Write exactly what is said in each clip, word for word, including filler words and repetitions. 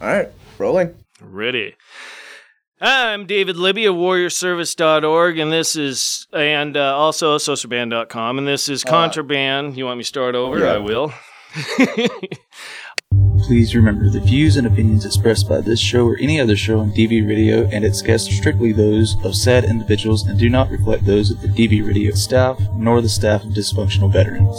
All right, rolling. Ready. I'm David Libby of warrior service dot org, and this is, and uh, also saucer band dot com, and this is Contraband. You want me to start over? Yeah. I will. Please remember, the views and opinions expressed by this show or any other show on D V Radio and its guests are strictly those of said individuals and do not reflect those of the D V Radio staff, nor the staff of Dysfunctional Veterans.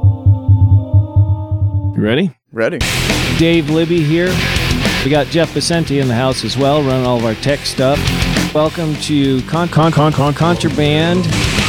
You ready? Ready. Dave Libby here. We got Jeff Vicente in the house as well, running all of our tech stuff. Welcome to Con Con Con Con Contraband.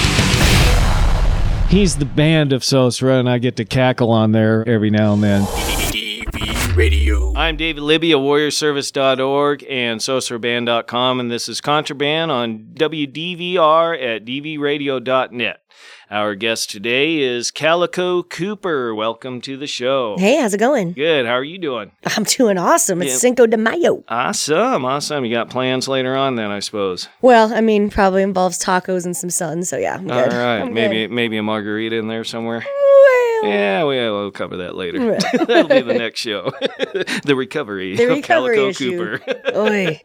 He's the band of Sosra, and I get to cackle on there every now and then. D V Radio. I'm David Libby of warrior service dot org and saucer band dot com, and this is Contraband on W D V R at d v radio dot net. Our guest today is Calico Cooper. Welcome to the show. Hey, how's it going? Good. How are you doing? I'm doing awesome. It's Yeah. Cinco de Mayo. Awesome. Awesome. You got plans later on then, I suppose. Well, I mean, probably involves tacos and some sun, so yeah, I'm All good. right. I'm maybe good. maybe a margarita in there somewhere. Well, Yeah, we, we'll cover that later. Right. That'll be the next show. The recovery The of recovery Calico issue. Cooper. Oy.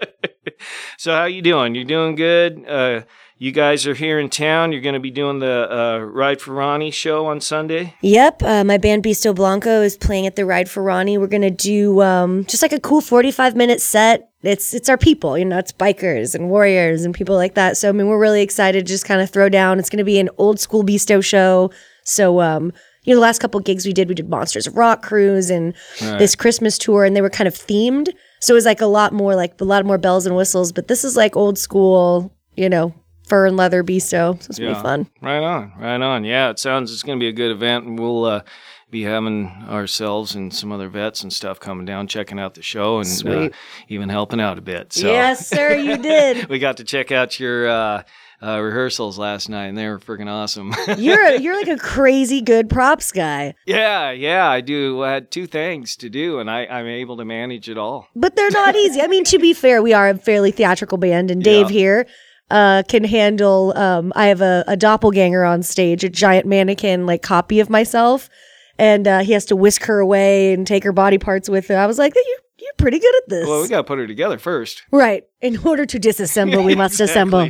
So how you doing? You doing good? Uh, you guys are here in town. You're going to be doing the uh, Ride for Ronnie show on Sunday? Yep, uh, my band Bisto Blanco is playing at the Ride for Ronnie. We're gonna do um, just like a cool forty-five minute set. It's it's our people, you know, it's bikers and warriors and people like that. So I mean, we're really excited to just kind of throw down. It's gonna be an old school Bisto show. So um, you know, the last couple gigs we did, we did Monsters of Rock cruise and Right. this Christmas tour, and they were kind of themed. So it was like a lot more like a lot more bells and whistles. But this is like old school, you know, fur and leather Bisto. So it's gonna be fun. Right on, right on. Yeah, it sounds it's going to be a good event, and we'll uh, be having ourselves and some other vets and stuff coming down, checking out the show, and uh, Sweet. even helping out a bit. So. Yes, sir, you did. We got to check out your uh, uh, rehearsals last night, and they were freaking awesome. You're a, you're like a crazy good props guy. Yeah, yeah, I do. I had two things to do, and I, I'm able to manage it all. But they're not easy. I mean, to be fair, we are a fairly theatrical band, and Dave Yeah. here uh, can handle. Um, I have a, a doppelganger on stage, a giant mannequin like copy of myself, and uh, he has to whisk her away and take her body parts with her. I was like, you, you're pretty good at this. Well, we got to put her together first. Right. In order to disassemble, we must assemble.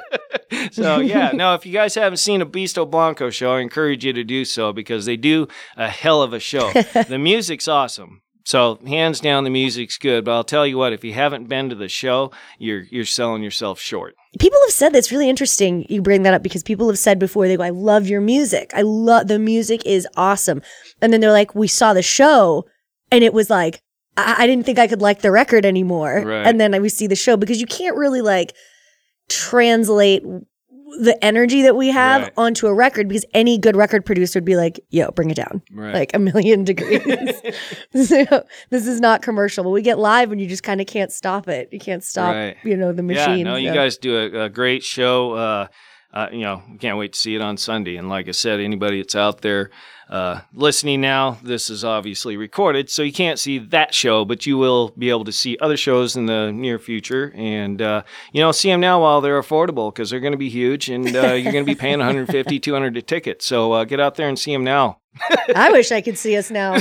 So, yeah, no, if you guys haven't seen a Bisto Blanco show, I encourage you to do so because they do a hell of a show. The music's awesome. So, hands down, the music's good. But I'll tell you what, if you haven't been to the show, you're you're selling yourself short. People have said that's really interesting. You bring that up because people have said before, they go, I love your music. I love the music is awesome. And then they're like, we saw the show and it was like, I, I didn't think I could like the record anymore. Right. And then we see the show because you can't really like translate the energy that we have Right. onto a record because any good record producer would be like, yo, bring it down. Right. Like a million degrees. So this is not commercial, but we get live and you just kind of can't stop it. You can't stop, Right. you know, the machine. Yeah, no, you so. guys do a, a great show. Uh, uh, you know, can't wait to see it on Sunday. And like I said, anybody that's out there uh, listening now, this is obviously recorded, so you can't see that show, but you will be able to see other shows in the near future. And, uh, you know, see them now while they're affordable because they're going to be huge and uh, you're going to be paying one hundred fifty dollars, two hundred dollars a ticket. So uh, get out there and see them now. I wish I could see us now.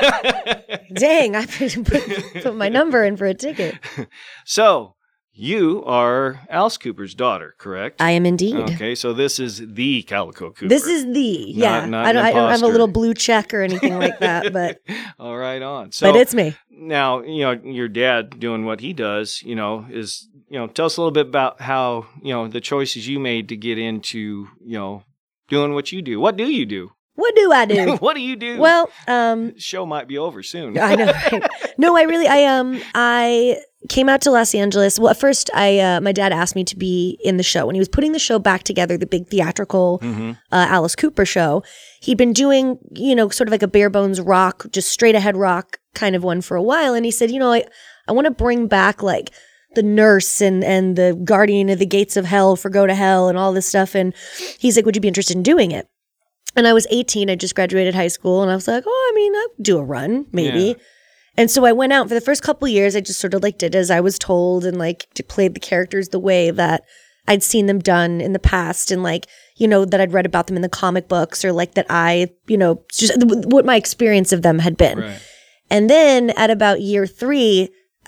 Dang, I put, put, put my number in for a ticket. So, you are Alice Cooper's daughter, correct? I am indeed. Okay, so this is the Calico Cooper. This is the, yeah. not I, don't, an I don't have a imposter. little blue check or anything like that, but All right, on. So, but it's me. now, you know, your dad doing what he does, you know, is, you know, tell us a little bit about how, you know, the choices you made to get into, you know, doing what you do. What do you do? What do I do? What do you do? Well, um, Show might be over soon. I know. Right? No, I really, I um, I came out to Los Angeles. Well, at first, I uh, my dad asked me to be in the show when he was putting the show back together, the big theatrical Mm-hmm. uh, Alice Cooper show. He'd been doing, you know, sort of like a bare bones rock, just straight ahead rock kind of one for a while, and he said, you know, I I want to bring back like the nurse and and the guardian of the gates of hell for Go to Hell and all this stuff, and he's like, would you be interested in doing it? And I was eighteen. I just graduated high school. And I was like, oh, I mean, I'll do a run, maybe. Yeah. And so I went out for the first couple of years. I just sort of like did as I was told and like played the characters the way that I'd seen them done in the past. And like, you know, that I'd read about them in the comic books or like that I, you know, just what my experience of them had been. Right. And then at about year three,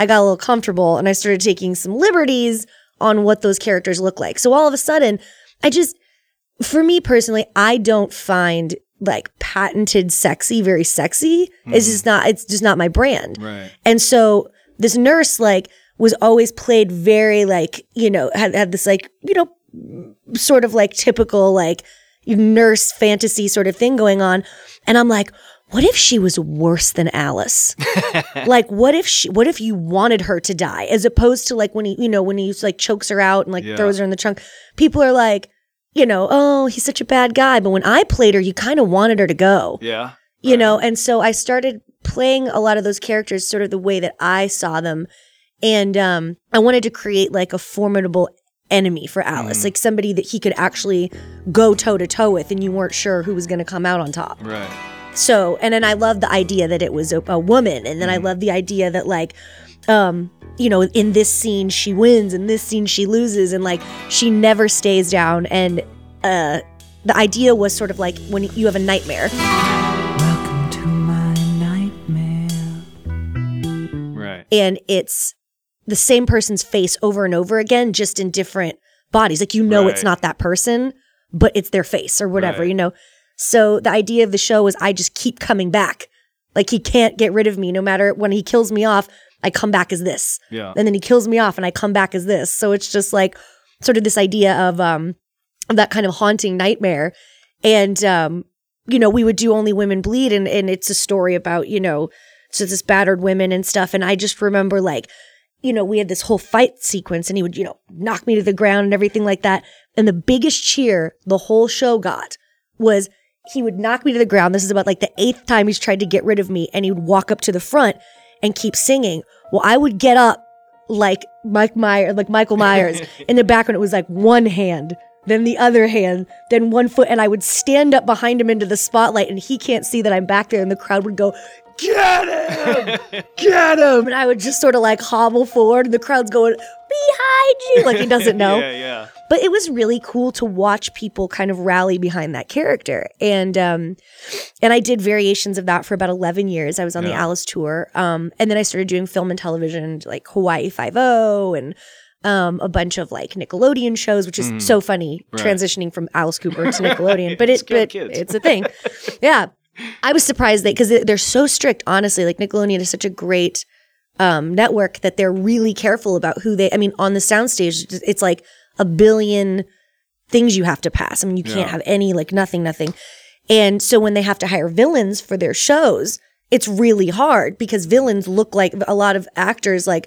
I got a little comfortable and I started taking some liberties on what those characters look like. So all of a sudden, I just, for me personally, I don't find like patented sexy very sexy. Mm. It's just not, it's just not my brand. Right. And so this nurse like was always played very like, you know, had, had this like, you know, sort of like typical like nurse fantasy sort of thing going on. And I'm like, what if she was worse than Alice? Like, what if she, what if you wanted her to die as opposed to like when he, you know, when he like chokes her out and like Yeah. throws her in the trunk, people are like, you know, oh, he's such a bad guy. But when I played her, you kind of wanted her to go, Yeah. you Right. know? And so I started playing a lot of those characters sort of the way that I saw them. And um, I wanted to create like a formidable enemy for Alice, Mhm. like somebody that he could actually go toe to toe with and you weren't sure who was going to come out on top. Right. So, and then I love the idea that it was a, a woman. And then I Mhm. love the idea that like, um, you know, in this scene she wins, in this scene she loses, and like she never stays down. And uh, the idea was sort of like when you have a nightmare. Welcome to my nightmare. Right. And it's the same person's face over and over again, just in different bodies. Like, you know, it's Right. not that person, but it's their face or whatever, Right. you know? So the idea of the show was I just keep coming back. Like, he can't get rid of me. No matter when he kills me off, I come back as this. Yeah. And then he kills me off and I come back as this. So it's just like sort of this idea of, um, of that kind of haunting nightmare. And, um, you know, we would do Only Women Bleed, and, and it's a story about, you know, so this battered women and stuff. And I just remember like, you know, we had this whole fight sequence and he would, you know, knock me to the ground and everything like that. And the biggest cheer the whole show got was he would knock me to the ground. This is about like the eighth time he's tried to get rid of me. And he would walk up to the front and keep singing. Well, I would get up like Mike Myers, like Michael Myers. In the background, it was like one hand, then the other hand, then one foot. And I would stand up behind him into the spotlight and he can't see that I'm back there. And the crowd would go, get him, get him. And I would just sort of like hobble forward and the crowd's going, behind you. Like he doesn't know. Yeah, yeah. But it was really cool to watch people kind of rally behind that character. And um, and I did variations of that for about eleven years. I was on the Yeah. Alice tour. Um, and then I started doing film and television, like Hawaii Five-O and um, a bunch of like Nickelodeon shows, which is Mm. so funny, Right. transitioning from Alice Cooper to Nickelodeon. But It's it, good but kids. it's a thing. Yeah. I was surprised that because they're so strict, honestly. Like Nickelodeon is such a great um, network that they're really careful about who they, I mean, on the soundstage, it's like a billion things you have to pass. I mean, you can't Yeah. have any, like nothing, nothing. And so when they have to hire villains for their shows, it's really hard because villains look like a lot of actors, like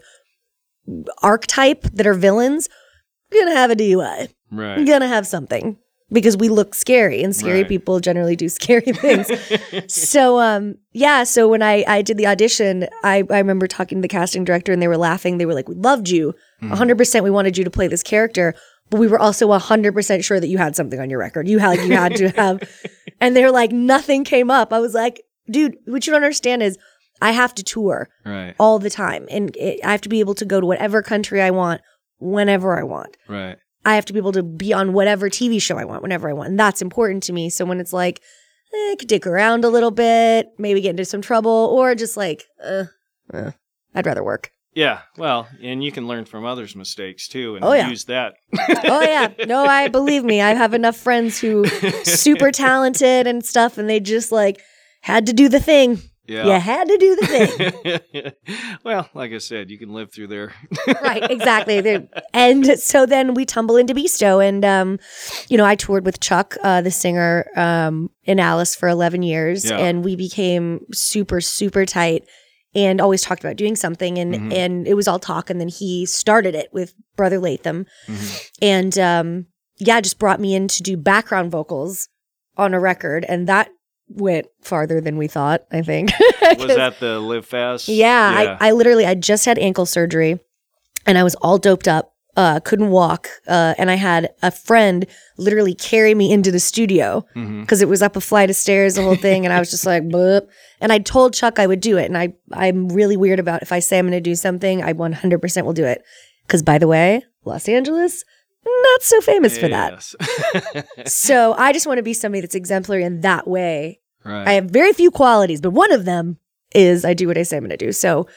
archetype that are villains, gonna have a D U I, Right. gonna have something because we look scary and scary Right. people generally do scary things. So, um, yeah. So when I, I did the audition, I, I remember talking to the casting director and they were laughing. They were like, we loved you. A hundred percent. We wanted you to play this character, but we were also a hundred percent sure that you had something on your record. You had, you had to have, and they were like, nothing came up. I was like, dude, what you don't understand is I have to tour Right. all the time and it, I have to be able to go to whatever country I want, whenever I want. Right. I have to be able to be on whatever T V show I want, whenever I want. And that's important to me. So when it's like, eh, I could dick around a little bit, maybe get into some trouble, or just like, uh, uh, I'd rather work. Yeah. Well, and you can learn from others' mistakes too, and Oh, yeah. use that. Oh yeah. No, I believe me. I have enough friends who super talented and stuff, and they just like had to do the thing. Yeah. You had to do the thing. Well, like I said, you can live through there. Right, exactly. They- And so then we tumble into Beasto, and um, you know, I toured with Chuck, uh, the singer, um, in Alice for eleven years, Yeah. and we became super, super tight, and always talked about doing something, and Mhm. and it was all talk, and then he started it with Brother Latham, Mhm. and um, yeah, just brought me in to do background vocals on a record, and that went farther than we thought, I think. Was that the Live Fast? Yeah, I, I literally, I just had ankle surgery and I was all doped up, uh, couldn't walk. Uh, and I had a friend literally carry me into the studio Mhm. because it was up a flight of stairs, the whole thing. And I was just like, Bleh. And I told Chuck I would do it. And I, I'm really weird about if I say I'm going to do something, I one hundred percent will do it. Because by the way, Los Angeles, not so famous for that. Yes. So I just want to be somebody that's exemplary in that way. Right. I have very few qualities, but one of them is I do what I say I'm going to do. So,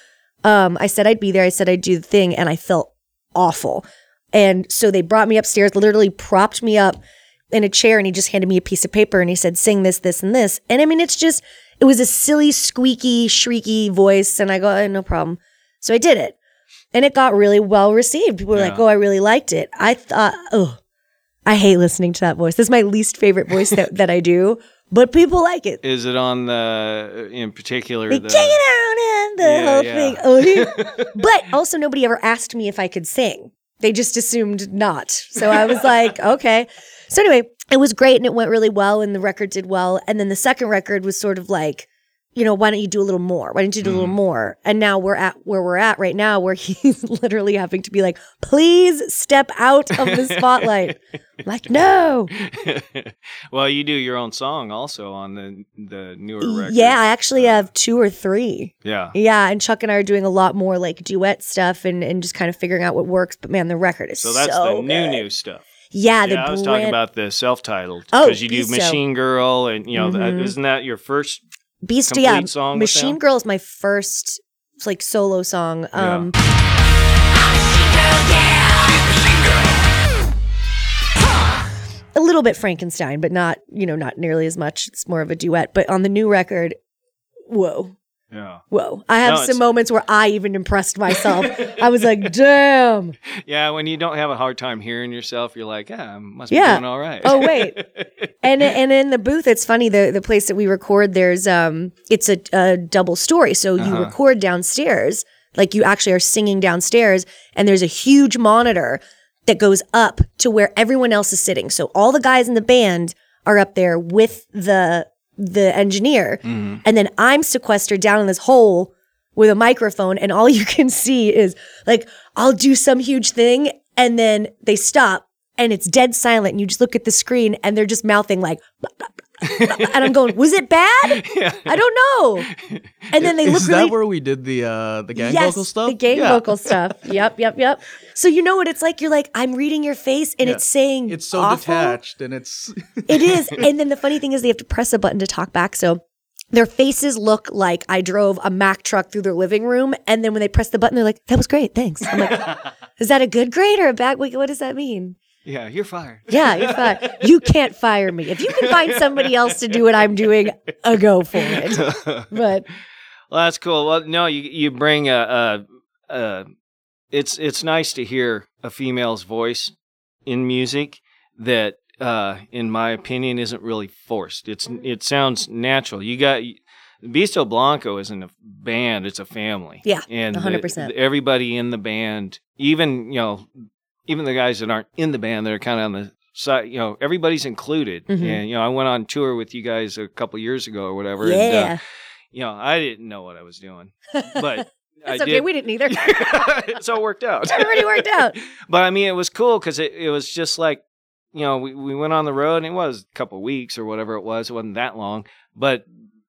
Um, I said I'd be there. I said I'd do the thing, and I felt awful. And so they brought me upstairs, literally propped me up in a chair, and he just handed me a piece of paper, and he said, sing this, this, and this. And I mean, it's just, it was a silly, squeaky, shrieky voice, and I go, oh, no problem. So I did it. And it got really well received. People were Yeah. like, oh, I really liked it. I thought, oh, I hate listening to that voice. This is my least favorite voice that, that I do, but people like it. Is it on the, in particular, Like, the... check it out, and the Yeah, whole yeah. thing. Oh, yeah. But also, nobody ever asked me if I could sing. They just assumed not. So I was like, okay. So anyway, it was great, and it went really well, and the record did well. And then the second record was sort of like, you know, why don't you do a little more? Why don't you do a little more? And now we're at where we're at right now, where he's literally having to be like, please step out of the spotlight. I'm like, no. Well, you do your own song also on the the newer record. Yeah, I actually have two or three. Yeah. Yeah, and Chuck and I are doing a lot more like duet stuff and, and just kind of figuring out what works. But man, the record is So so that's the new, good. new stuff. Yeah, the Yeah, I was talking brand- about the self-titled. Oh, because you do Beasto. Machine Girl, and, you know, that, Mhm. isn't that your first... Beast, complete yeah. song with Machine them? Girl is my first like solo song. Um, a little bit Frankenstein, but not, you know, not nearly as much. It's more of a duet. But on the new record, whoa. Yeah. Whoa. I have No, some it's- moments where I even impressed myself. I was like, damn. Yeah, when you don't have a hard time hearing yourself, you're like, yeah, I must be Yeah. doing all right. Oh, wait. And and in the booth, it's funny, the the place that we record, there's um it's a, a double story. So you Uh-huh. record downstairs, like you actually are singing downstairs, and there's a huge monitor that goes up to where everyone else is sitting. So all the guys in the band are up there with the the engineer, Mhm. and then I'm sequestered down in this hole with a microphone, and all you can see is like I'll do some huge thing, and then they stop, and it's dead silent, and you just look at the screen, and they're just mouthing like, blah, blah, blah, blah, and I'm going, was it bad? Yeah. I don't know. And then they look Is really that where we did the uh, the gang yes, vocal stuff? the gang Yeah. vocal stuff. Yep, yep, yep. So you know what it's like? You're like, I'm reading your face, and Yeah. it's saying It's so awful. detached, and it's It is. And then the funny thing is they have to press a button to talk back. So their faces look like I drove a Mack truck through their living room. And then when they press the button, they're like, that was great. Thanks. I'm like, is that a good grade or a bad? What what does that mean? Yeah, you're fired. Yeah, you're fired. You can't fire me. If you can find somebody else to do what I'm doing, a go for it. But Well, that's cool. Well, no, you you bring a, a, a it's it's nice to hear a female's voice in music that, uh, in my opinion, isn't really forced. It's it sounds natural. You got Beasto Blanco isn't a band; it's a family. Yeah, and one hundred the- percent. everybody in the band, even you know, even the guys that aren't in the band, that are kind of on the side. You know, everybody's included. Mhm. And you know, I went on tour with you guys a couple years ago or whatever. And, uh, yeah. you know, I didn't know what I was doing, but I That's okay. did. We didn't either. So it worked out. Everybody worked out. But I mean, it was cool because it, it was just like, you know, we, we went on the road, and it was a couple weeks or whatever it was. It wasn't that long, but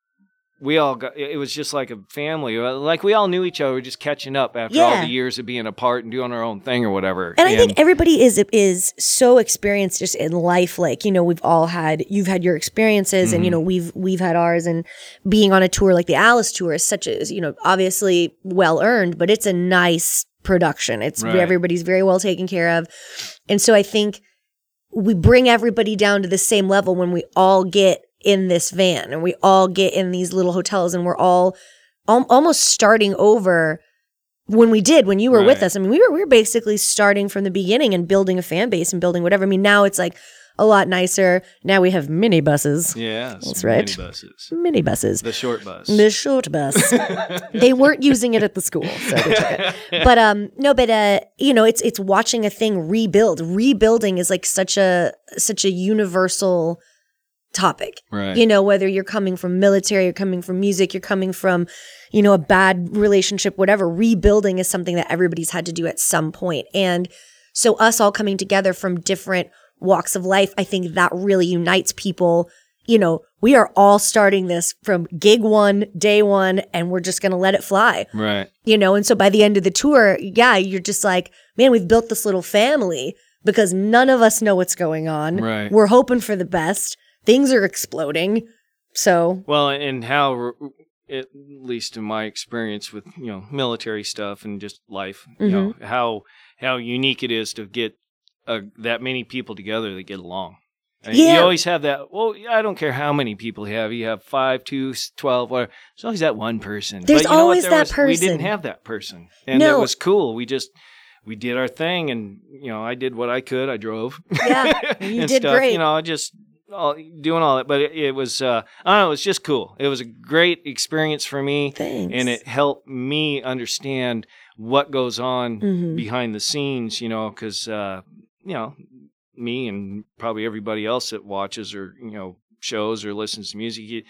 we all got, it was just like a family. Like we all knew each other, just catching up after all Yeah. the years of being apart and doing our own thing or whatever. And I think everybody is is so experienced just in life. Like, you know, we've all had, you've had your experiences, and you Mhm. know, we've we've had ours. And being on a tour like the Alice tour is such a, you know, obviously well earned, but it's a nice production. It's Right. everybody's very well taken care of, and so I think we bring everybody down to the same level when we all get in this van and we all get in these little hotels, and we're all al- almost starting over. When we did, when you were with Right. us, I mean, we were we were basically starting from the beginning and building a fan base and building whatever. I mean, now it's like a lot nicer. Now we have mini buses, yeah, That's some right. minibuses. mini buses, The short bus. the short bus. They weren't using it at the school, so they took it. But um, no, but uh, you know, it's it's watching a thing rebuild. Rebuilding is like such a such a universal topic. Right. You know, whether you're coming from military, you're coming from music, you're coming from, you know, a bad relationship, whatever, rebuilding is something that everybody's had to do at some point. And so us all coming together from different walks of life, I think that really unites people. You know, we are all starting this from gig one, day one, and we're just going to let it fly. Right. You know, and so by the end of the tour, yeah, you're just like, man, we've built this little family because none of us know what's going on. Right. We're hoping for the best. Things are exploding. So, Well, and how at least in my experience with, you know, military stuff and just life, you know, how how unique it is to get uh, that many people together that get along. And Yeah. You always have that, well, I don't care how many people you have. You have five, two, twelve, whatever. There's always that one person. There's But you know what? always There that was- We didn't person. have that person. And No. it was cool. We just, we did our thing, and, you know, I did what I could. I drove. Yeah, you and did stuff, great. You know, just all, doing all that. But it, it was, uh, I don't know, it was just cool. It was a great experience for me. Thanks. And it helped me understand what goes on Mhm. behind the scenes, you know, because, uh, you know, me and probably everybody else that watches or, you know, shows or listens to music, you,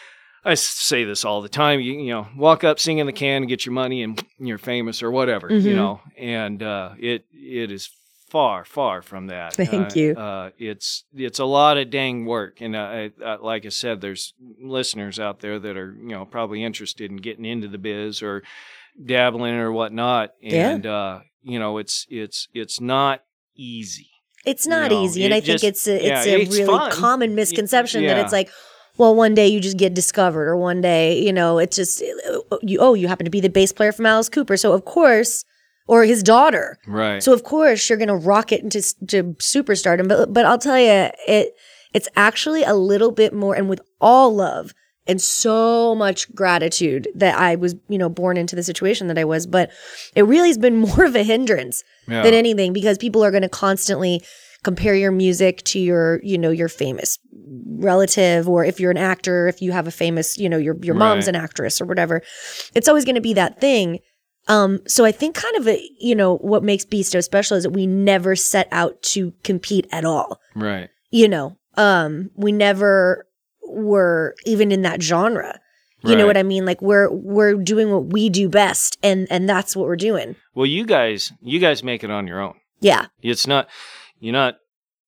I s- say this all the time, you, you know, walk up, sing in the can, and get your money, and you're famous or whatever, Mhm. you know, and uh, it it is far, far from that. Thank Uh, you. Uh, it's it's a lot of dang work, and uh, I, uh, like I said, there's listeners out there that are, you know, probably interested in getting into the biz or dabbling or whatnot, Yeah. and uh, you know, it's it's it's not easy. It's not You know, easy, and it I think just- it's a, it's yeah, a it's really fun. common misconception that yeah. it's like, well, one day you just get discovered, or one day, you know, it's just you. Oh, you happen to be the bass player from Alice Cooper, so of course, or his daughter, Right. so of course you're gonna rocket into s- to superstardom. But but I'll tell you, it it's actually a little bit more, and with all love and so much gratitude that I was, you know, born into the situation that I was. But it really has been more of a hindrance Yeah. than anything, because people are going to constantly compare your music to your, you know, your famous relative, or if you're an actor, if you have a famous, you know, your your mom's Right. an actress or whatever. It's always going to be that thing. Um, so I think kind of, a, you know, what makes Beasto special is that we never set out to compete at all. Right. You know, um, we never were even in that genre. You know Right. what I mean? Like we're we're doing what we do best, and and that's what we're doing. Well, you guys, you guys make it on your own. Yeah. It's not, you're not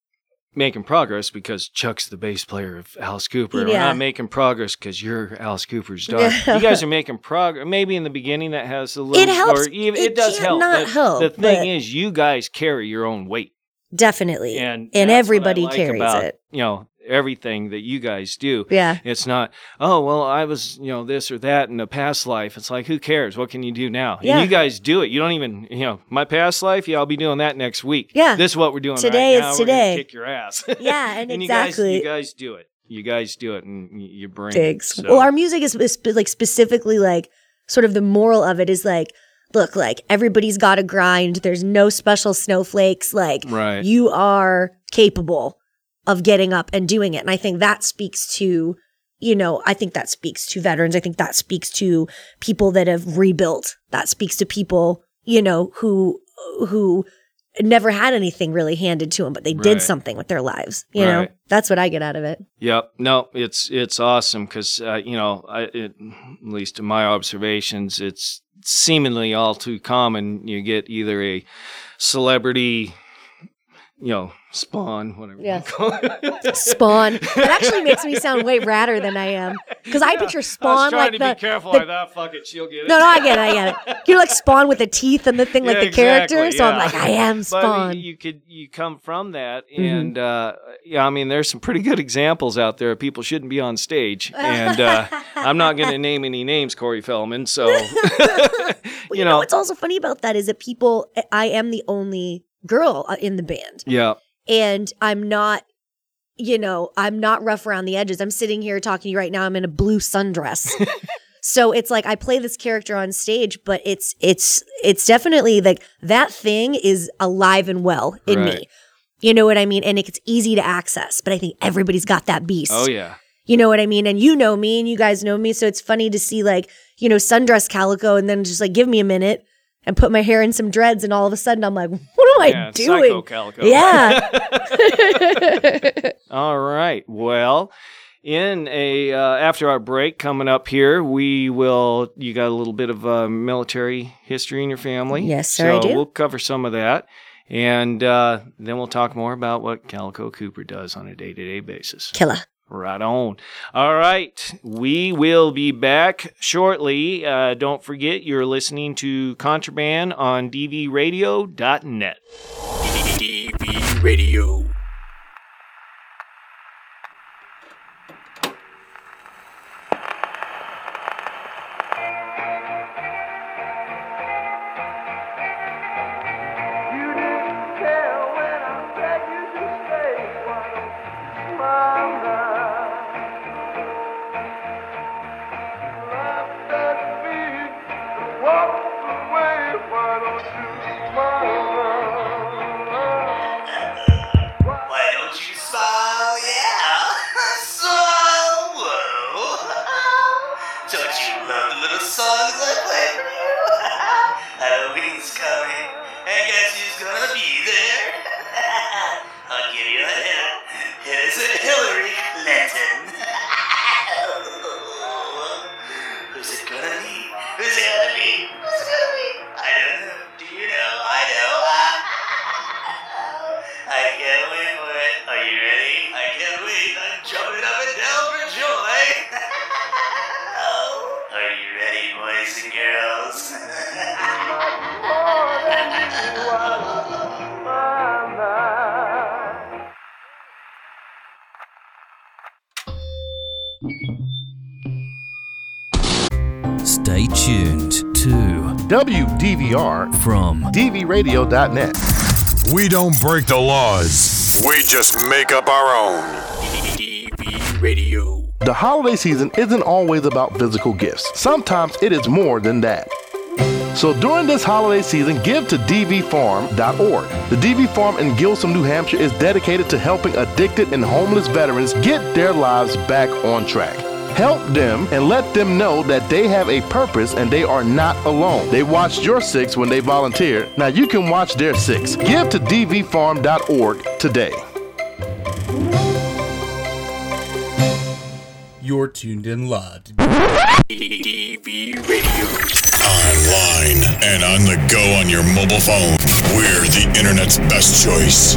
making progress because Chuck's the bass player of Alice Cooper. We're Yeah. not making progress because you're Alice Cooper's daughter. Yeah. You guys are making progress. Maybe in the beginning that has a little, It helps. or even, It it, does can't help. not but help, the thing but- is, you guys carry your own weight, Definitely. and and that's what I everybody like carries about, it. You know, everything that you guys do. Yeah. It's not, oh, well, I was, you know, this or that in a past life. It's like, who cares? What can you do now? Yeah. And you guys do it. You don't even, you know, my past life, yeah, I'll be doing that next week. Yeah. This is what we're doing Today right now. is We're gonna today. kick your ass. Yeah, and you exactly. guys, you guys do it. You guys do it, and y- you bring Thanks. it. So, Well, our music is, is spe- like specifically like sort of the moral of it is like, look, like everybody's got to grind. There's no special snowflakes. Like Right. you are capable of getting up and doing it. And I think that speaks to, you know, I think that speaks to veterans. I think that speaks to people that have rebuilt. That speaks to people, you know, who who never had anything really handed to them, but they did Right. something with their lives. You know, Right. that's what I get out of it. Yep. No, it's it's awesome because uh, you know, I, it, at least in my observations, it's seemingly all too common. You get either a celebrity, you know, spawn, whatever. Yeah. You call it. Spawn. That actually makes me sound way radder than I am. Because I picture I was Spawn trying like to the. be careful. the- I thought, fuck it, she'll get it. no, no, I get it. I get it. You're like Spawn with the teeth and the thing, like Yeah, the character. exactly, So I'm yeah. like, I am But Spawn. you, you could you come from that, Mm-hmm. and uh, yeah, I mean, there's some pretty good examples out there. People shouldn't be on stage, and uh, I'm not going to name any names, Corey Feldman. So Well, you know, what's also funny about that is that people, I am the only girl uh, in the band. yeah, And I'm not, you know, I'm not rough around the edges. I'm sitting here talking to you right now. I'm in a blue sundress. So it's like I play this character on stage, but it's it's it's definitely like that thing is alive and well in Right. me. You know what I mean? And it's easy to access, but I think everybody's got that beast. oh yeah, You know what I mean? And you know me and you guys know me. So it's funny to see like, you know, sundress Calico and then just like give me a minute and put my hair in some dreads. And all of a sudden I'm like, what am yeah, I doing? Psycho Calico. Yeah. All right. Well, in a uh, after our break coming up here, we will. You got a little bit of uh, military history in your family. Yes, sir, So I do. we'll cover some of that, and uh, then we'll talk more about what Calico Cooper does on a day-to-day basis. Killer. Right on. All right. We will be back shortly. Uh, don't forget, you're listening to Contraband on d v radio dot net. D V Radio. who's coming, and guess who's gonna be there? I'll give you a hint. It's Hillary Clinton. Who's it gonna be? Who's it gonna be? Who's it gonna be? I don't know. Do you know? I know. I can't wait for it. Are you ready? I can't wait. I'm jumping up and down for joy. Oh, are you ready, boys and girls? Stay tuned to W D V R from D V radio dot net. We don't break the laws. We just make up our own. D V Radio. The holiday season isn't always about physical gifts. Sometimes it is more than that. So during this holiday season, give to D V farm dot org. The D V Farm in Gilsum, New Hampshire is dedicated to helping addicted and homeless veterans get their lives back on track. Help them and let them know that they have a purpose and they are not alone. They watched your six when they volunteered. Now you can watch their six. Give to D V farm dot org today. You're tuned in live to D V Radio. Online and on the go on your mobile phone. We're the internet's best choice.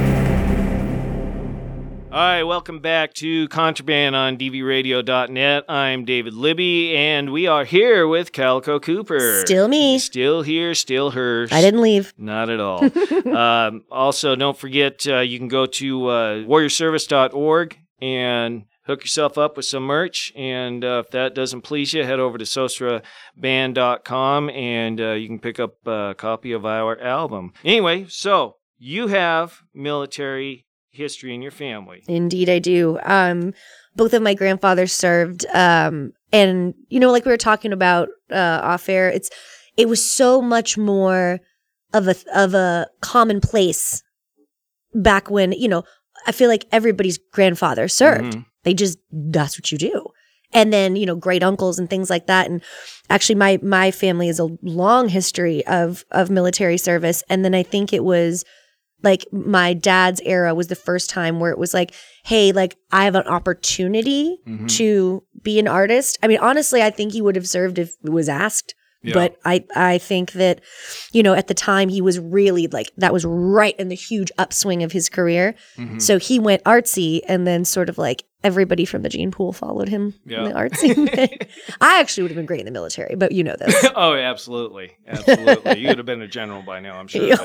All right, welcome back to Contraband on D V radio dot net. I'm David Libby, and we are here with Calico Cooper. Still me. Still here, still hers. I didn't leave. Not at all. um, also, don't forget, uh, you can go to uh, warrior service dot org and hook yourself up with some merch. And uh, if that doesn't please you, head over to sosra band dot com, and uh, you can pick up a copy of our album. Anyway, so you have military history in your family. Indeed, I do. Um, both of my grandfathers served, um, and you know, like we were talking about uh, off air, it's it was so much more of a of a commonplace back when, you know, I feel like everybody's grandfather served. Mm-hmm. They just that's what you do, and then you know, great uncles and things like that. And actually, my my family is a long history of of military service, and then I think it was. Like my dad's era was the first time where it was like, hey, like I have an opportunity mm-hmm. to be an artist. I mean, honestly, I think he would have served if it was asked. Yeah. But I, I think that, you know, at the time he was really like, that was right in the huge upswing of his career. Mm-hmm. So he went artsy, and then sort of like everybody from the gene pool followed him yeah. in the artsy thing. I actually would have been great in the military, but you know this. Oh, absolutely. Absolutely. You would have been a general by now, I'm sure.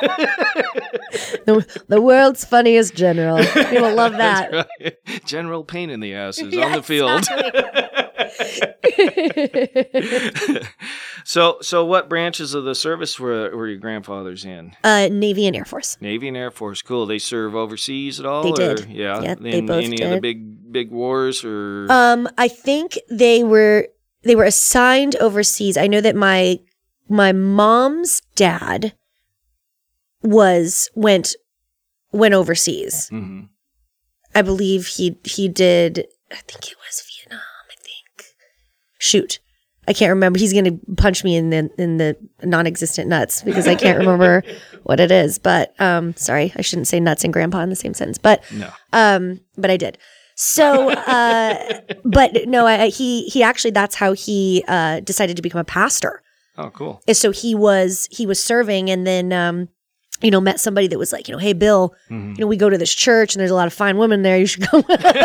the, the world's funniest general. People love that. That's right. General pain in the ass is yeah, on the field. Exactly. so, so what branches of the service were were your grandfathers in? Uh, Navy and Air Force. Navy and Air Force, cool. They serve overseas at all? They or? did. Yeah, yeah in they both any did. of the big big wars or? Um, I think they were they were assigned overseas. I know that my my mom's dad was went went overseas. Mm-hmm. I believe he he did. I think it was Vietnam. I think. Shoot, I can't remember. He's gonna punch me in the in the non-existent nuts because I can't remember what it is. But um, sorry, I shouldn't say nuts and grandpa in the same sentence. But no. Um, but I did. So, uh, but no, I, he he actually that's how he uh decided to become a pastor. Oh, cool. And so he was he was serving, and then um. you know, met somebody that was like, you know, hey, Bill, mm-hmm. you know, we go to this church and there's a lot of fine women there. You should go.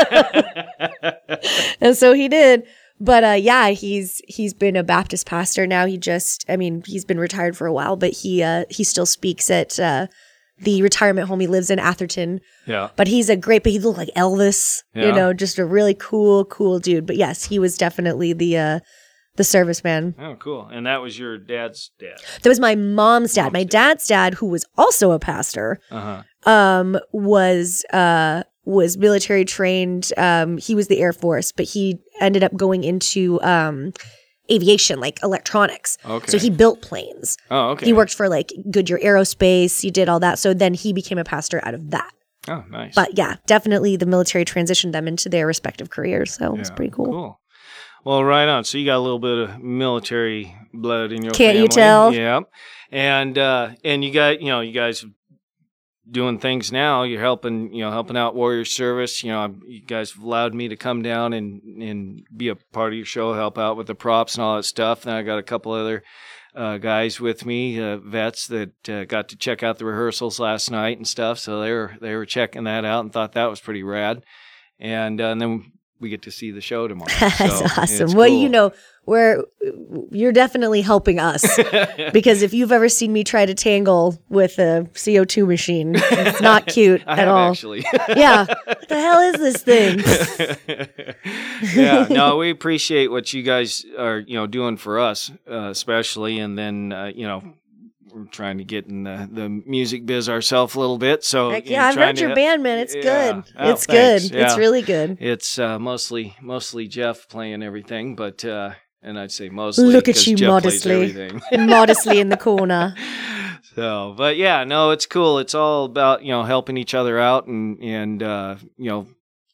And so he did. But uh, yeah, he's he's been a Baptist pastor now. He just, I mean, he's been retired for a while, but he uh, he still speaks at uh, the retirement home he lives in, Atherton. Yeah. But he's a great, but he looked like Elvis, yeah. you know, just a really cool, cool dude. But yes, he was definitely the uh, the serviceman. Oh, cool. And that was your dad's dad? That was my mom's dad. Mom's my dad. dad's dad, who was also a pastor, uh-huh. um, was uh, was military trained. Um, he was the Air Force, but he ended up going into um, aviation, like electronics. Okay. So he built planes. Oh, okay. He worked for like Goodyear Aerospace. He did all that. So then he became a pastor out of that. Oh, nice. But yeah, definitely the military transitioned them into their respective careers. So yeah, it was pretty cool. Cool. Well, right on. So you got a little bit of military blood in your Can't family. you tell? Yeah. And uh, and you got you know you guys doing things now. You're helping you know helping out Warrior Service. You know you guys have allowed me to come down and and be a part of your show, help out with the props and all that stuff. And I got a couple other uh, guys with me, uh, vets that uh, got to check out the rehearsals last night and stuff. So they were they were checking that out and thought that was pretty rad. And, uh, and then we get to see the show tomorrow. That's so awesome. it's Well, cool. you know, we're you're definitely helping us because if you've ever seen me try to tangle with a C O two machine, it's not cute I at have all. actually. Yeah. What the hell is this thing? Yeah. No, we appreciate what you guys are, you know, doing for us, uh, especially. And then, uh, you know, we're trying to get in the, the music biz ourselves a little bit. So Heck you know, yeah, I've trying heard your to- band, man. It's Yeah. good. Oh, It's thanks. good. It's Yeah. really good. It's uh, mostly mostly Jeff playing everything, but uh, and I'd say mostly. Look at 'cause you Jeff plays modestly. everything. Modestly in the corner. So, but yeah, no, it's cool. It's all about, you know, helping each other out and, and, uh, you know,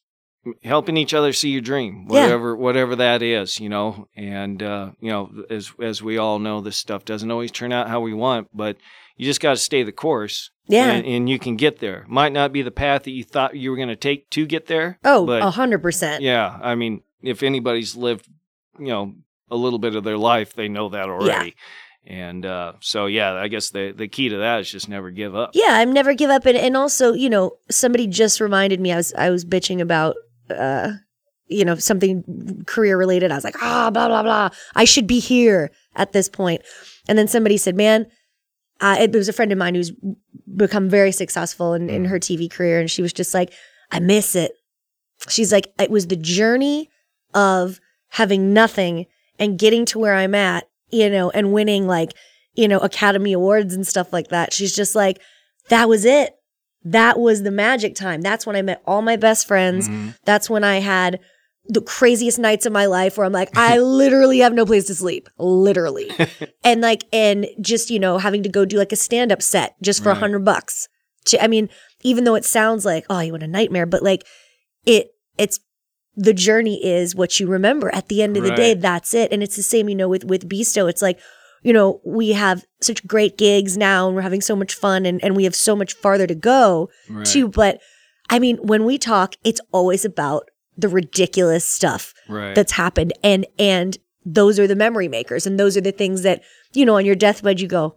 helping each other see your dream, Yeah. whatever, whatever that is, you know, and, uh, you know, as, as we all know, this stuff doesn't always turn out how we want, but you just got to stay the course. Yeah. And, and you can get there. Might not be the path that you thought you were going to take to get there. Oh, but a hundred percent. yeah, I mean, if anybody's lived, you know, a little bit of their life, they know that already. And uh, so, yeah, I guess the, the key to that is just never give up. Yeah, I've never give up. And, and also, you know, somebody just reminded me, I was I was bitching about, uh, you know, something career related. I was like, ah, blah, blah, blah. I should be here at this point. And then somebody said, man, uh, it, there was a friend of mine who's become very successful in, in her T V career. And she was just like, I miss it. She's like, it was the journey of having nothing and getting to where I'm at, you know, and winning like, you know, Academy Awards and stuff like that. She's just like, that was it. That was the magic time. That's when I met all my best friends. Mm-hmm. That's when I had the craziest nights of my life where I'm like, I literally have no place to sleep. Literally. And like, and just, you know, having to go do like a stand-up set just for a Right. hundred bucks. To, I mean, even though it sounds like, oh, you want a nightmare, but like it, it's, the journey is what you remember. At the end of the day, Right. that's it. And it's the same, you know, with, with Beasto. It's like, you know, we have such great gigs now and we're having so much fun and, and we have so much farther to go Right. too. But I mean, when we talk, it's always about the ridiculous stuff Right. that's happened. And, and those are the memory makers. And those are the things that, you know, on your deathbed, you go,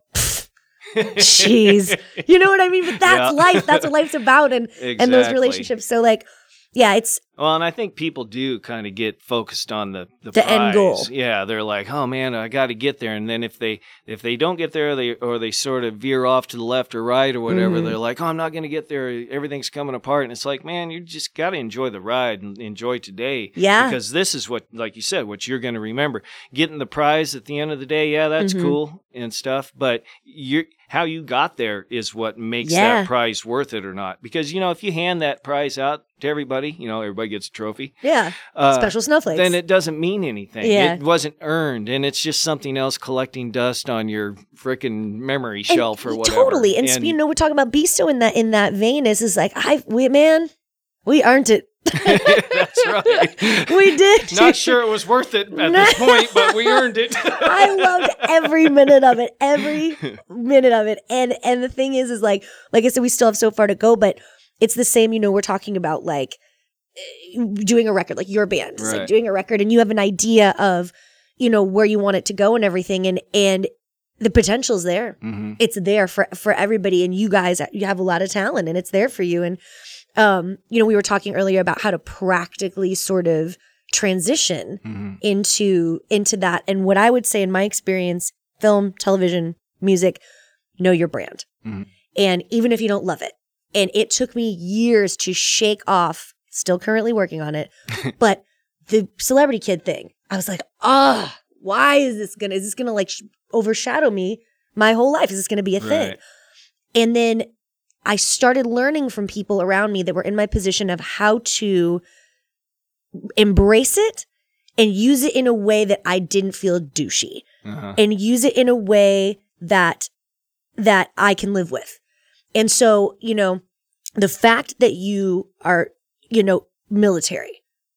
jeez, you know what I mean? But that's Yeah. life. That's what life's about. And, and those Exactly. relationships. So like, yeah, it's, Well, and I think people do kind of get focused on the the, The end prize. goal. Yeah, they're like, "Oh man, I got to get there." And then if they if they don't get there, they or they sort of veer off to the left or right or whatever, Mhm. they're like, "Oh, I'm not going to get there. Everything's coming apart." And it's like, man, you just got to enjoy the ride and enjoy today. Yeah. Because this is what, like you said, what you're going to remember. Getting the prize at the end of the day, yeah, that's Mhm. cool and stuff. But you how you got there is what makes Yeah. that prize worth it or not. Because you know, if you hand that prize out to everybody, you know, everybody gets a trophy. yeah, Uh, special snowflakes. Then it doesn't mean anything. Yeah. It wasn't earned, and it's just something else collecting dust on your freaking memory And shelf or whatever. Totally. And, you know, we're talking about Beasto in that in that vein is is like I we man, we earned it. That's right. We did. Not sure it was worth it at this point, but we earned it. I loved every minute of it, every minute of it. And and the thing is, is like, like I said, we still have so far to go, but it's the same. You know, we're talking about like eh, doing a record, like your band, it's like Right. doing a record, and you have an idea of, you know, where you want it to go and everything, and and the potential's there. Mhm. It's there for for everybody, and you guys, you have a lot of talent, and it's there for you. And um, you know, we were talking earlier about how to practically sort of transition Mhm. into into that. And what I would say in my experience, film, television, music, know your brand. Mhm. And even if you don't love it, and it took me years to shake off, still currently working on it, but the celebrity kid thing, I was like, ah, why is this gonna, is this gonna like sh- overshadow me my whole life? Is this gonna be a thing? Right. And then I started learning from people around me that were in my position of how to embrace it and use it in a way that I didn't feel douchey, Uh-huh. and use it in a way that that I can live with. And so, you know, the fact that you are, you know, military,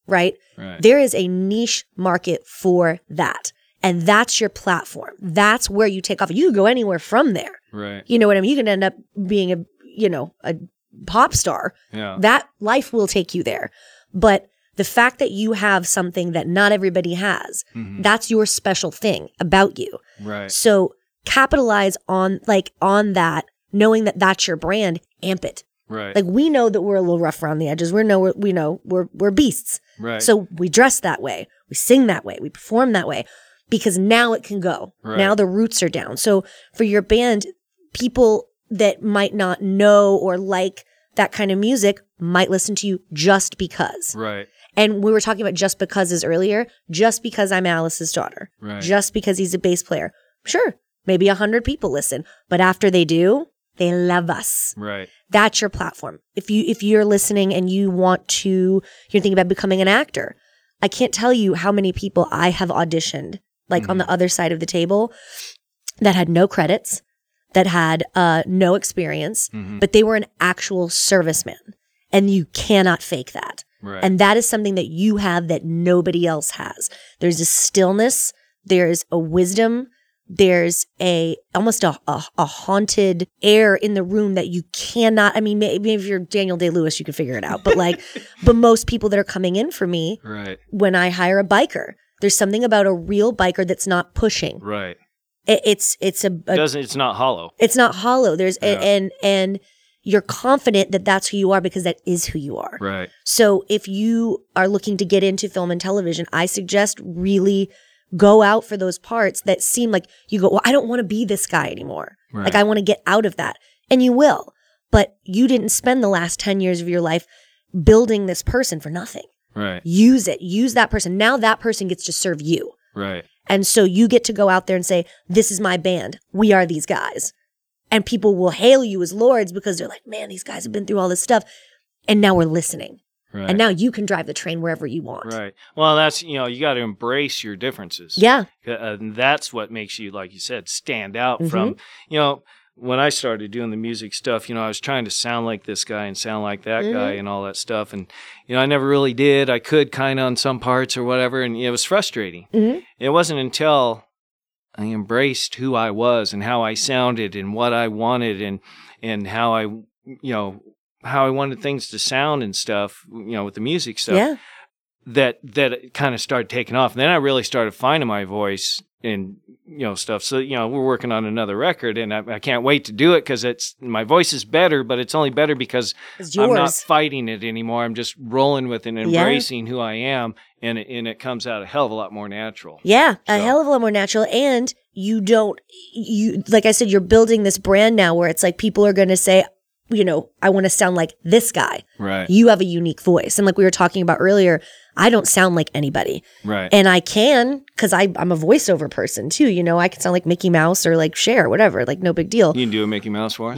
right? Right. There is a niche market for that. And that's your platform. That's where you take off. You can go anywhere from there. Right. You know what I mean? You can end up being a, you know, a pop star. Yeah. That life will take you there. But the fact that you have something that not everybody has, Mhm. that's your special thing about you. Right. So capitalize on like on that, knowing that that's your brand, amp it. Right. Like we know that we're a little rough around the edges. We know we're, we know we're we're beasts. Right. So we dress that way. We sing that way. We perform that way because now it can go. Right. Now the roots are down. So for your band, people that might not know or like that kind of music might listen to you just because. Right. And we were talking about just becauses earlier. Just because I'm Alice's daughter. Right. Just because he's a bass player. Sure, maybe a hundred people listen, but after they do, they love us. Right. That's your platform. If you if you're listening and you want to, you're thinking about becoming an actor. I can't tell you how many people I have auditioned, like Mm-hmm. on the other side of the table, that had no credits, that had uh, no experience, Mhm. but they were an actual serviceman, and you cannot fake that. Right. And that is something that you have that nobody else has. There's a stillness. There's a wisdom. There's a almost a, a, a haunted air in the room that you cannot. I mean, maybe if you're Daniel Day-Lewis, you can figure it out. But like, but most people that are coming in for me, Right. when I hire a biker, there's something about a real biker that's not pushing. Right. It, it's it's a, a It doesn't it's not hollow. it's not hollow. There's Yeah. and and you're confident that that's who you are because that is who you are. Right. So if you are looking to get into film and television, I suggest really go out for those parts that seem like you go, well, I don't want to be this guy anymore. Right. Like I want to get out of that. And you will. But you didn't spend the last ten years of your life building this person for nothing. Right. Use it. Use that person. Now that person gets to serve you. Right. And so you get to go out there and say, this is my band. We are these guys. And people will hail you as lords because they're like, man, these guys have been through all this stuff. And now we're listening. Right. And now you can drive the train wherever you want. Right. Well, that's, you know, you got to embrace your differences. Yeah. Uh, and that's what makes you, like you said, stand out Mhm. from, you know, when I started doing the music stuff, you know, I was trying to sound like this guy and sound like that Mhm. guy and all that stuff. And, you know, I never really did. I could kind of on some parts or whatever. And it was frustrating. Mhm. It wasn't until I embraced who I was and how I sounded and what I wanted and, and how I, you know, how I wanted things to sound and stuff, you know, with the music stuff. Yeah. That that it kind of started taking off. And then I really started finding my voice and, you know, stuff. So, you know, we're working on another record and I, I can't wait to do it because it's my voice is better, but it's only better because It's I'm not yours. fighting it anymore. I'm just rolling with it and Yeah. embracing who I am. And it, and it comes out a hell of a lot more natural. Yeah, a hell of a lot more natural. And you don't, you like I said, you're building this brand now where it's like people are going to say, you know, I want to sound like this guy. Right. You have a unique voice. And like we were talking about earlier, I don't sound like anybody. Right. And I can, because I'm a voiceover person too. You know, I can sound like Mickey Mouse or like Cher, whatever, like no big deal. You can do a Mickey Mouse for us?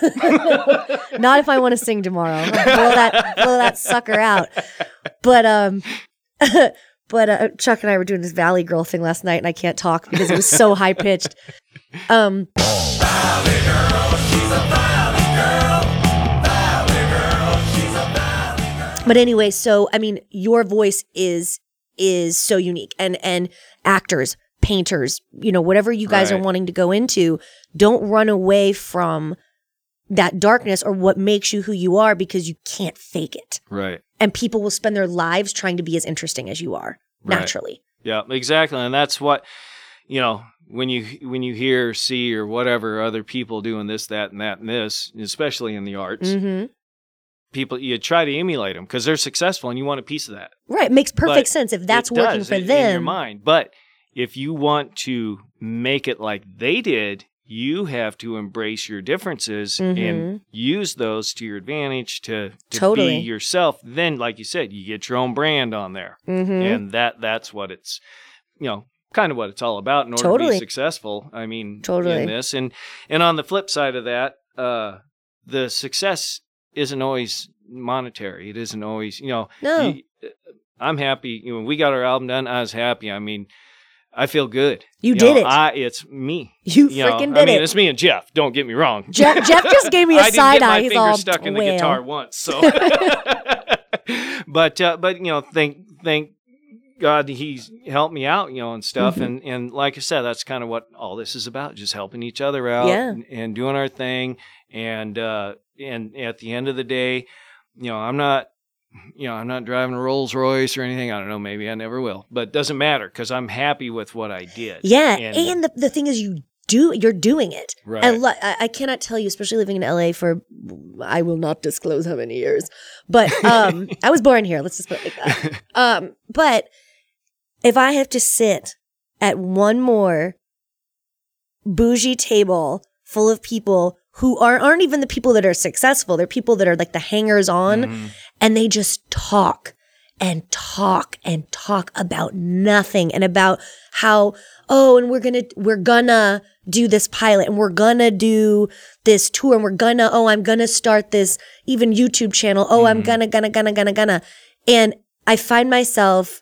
Not if I want to sing tomorrow. I'll blow that, blow that sucker out. But, um, but uh, Chuck and I were doing this Valley Girl thing last night and I can't talk because it was so high pitched. Um, Valley girl, she's a valley girl. Valley girl, she's a valley girl. But anyway, so I mean, your voice is is so unique, and and actors, painters, you know, whatever you guys Right. are wanting to go into, don't run away from that darkness or what makes you who you are because you can't fake it. Right. And people will spend their lives trying to be as interesting as you are Right. naturally. Yeah, exactly. And that's what, you know, when you when you hear, see, or whatever other people doing this, that, and that, and this, especially in the arts, Mm-hmm. people, you try to emulate them because they're successful and you want a piece of that. Right. Makes perfect But sense if that's it working does for in, them. in your mind. But if you want to make it like they did, you have to embrace your differences Mhm. and use those to your advantage to, to Totally. be yourself. Then, like you said, you get your own brand on there. Mhm. And that that's what it's, you know, kind of what it's all about in order to Totally. be successful. I mean, Totally. in this. And and on the flip side of that, uh, the success isn't always monetary. It isn't always, you know, No. you- I'm happy. You know, when we got our album done, I was happy. I mean, I feel good. You did know, it. I, it's me. You know, freaking I did mean, it. it's me and Jeff. Don't get me wrong. Jeff, Jeff just gave me a I didn't side get my eye. He's finger all stuck in the whale. guitar once, so but uh, but you know, thank thank God he's helped me out, you know, and stuff. Mhm. And and like I said, that's kind of what all this is about, just helping each other out Yeah. and, and doing our thing. And uh, and at the end of the day, you know, I'm not. You know, I'm not driving a Rolls Royce or anything. I don't know. Maybe I never will. But it doesn't matter because I'm happy with what I did. Yeah, And, and, the, the thing is, you do you're doing it. Right. I, lo- I I cannot tell you, especially living in L A for I will not disclose how many years, but um, I was born here. Let's just put it like that. Um, but if I have to sit at one more bougie table full of people who are, aren't even the people that are successful, they're people that are like the hangers on, Mhm. and they just talk and talk and talk about nothing and about how, oh, and we're gonna we're gonna do this pilot and we're gonna do this tour and we're gonna, oh, I'm gonna start this even YouTube channel. Oh, I'm gonna, gonna, gonna, gonna, gonna. And I find myself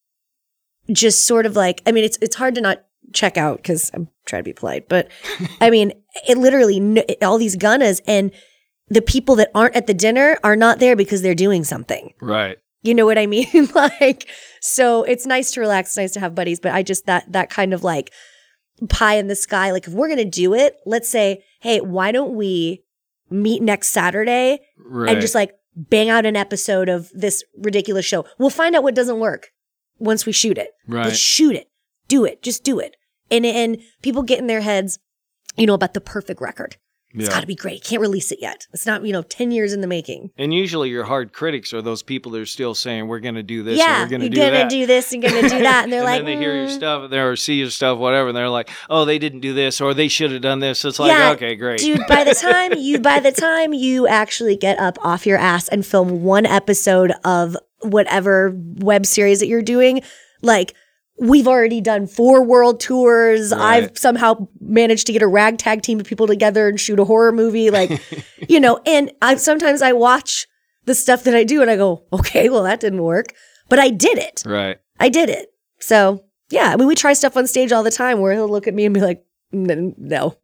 just sort of like, I mean, it's it's hard to not check out because I'm trying to be polite, but I mean, it literally, kn- all these gunnas and the people that aren't at the dinner are not there because they're doing something. Right. You know what I mean? Like, so it's nice to relax, it's nice to have buddies, but I just, that, that kind of like pie in the sky, like if we're going to do it, let's say, hey, why don't we meet next Saturday Right. and just like bang out an episode of this ridiculous show. We'll find out what doesn't work once we shoot it. Right. Let's shoot it. Do it. Just do it. And, and people get in their heads, you know, about the perfect record. It's Yeah. got to be great. Can't release it yet. It's not, you know, ten years in the making. And usually your hard critics are those people that are still saying, we're going to do this Yeah, and we're going to you're do gonna that. do this and gonna do that. And they're and like, then they hear your "Mm." stuff there or see your stuff, whatever, and they're like, oh, they didn't do this or they should have done this. It's like, Yeah, okay, great. Dude, by the time you by the time you actually get up off your ass and film one episode of whatever web series that you're doing, like we've already done four world tours. Right. I've somehow managed to get a ragtag team of people together and shoot a horror movie. Like, you know, and I sometimes I watch the stuff that I do and I go, okay, well that didn't work. But I did it. Right. I did it. So yeah, I mean we try stuff on stage all the time where he'll look at me and be like, "N- no.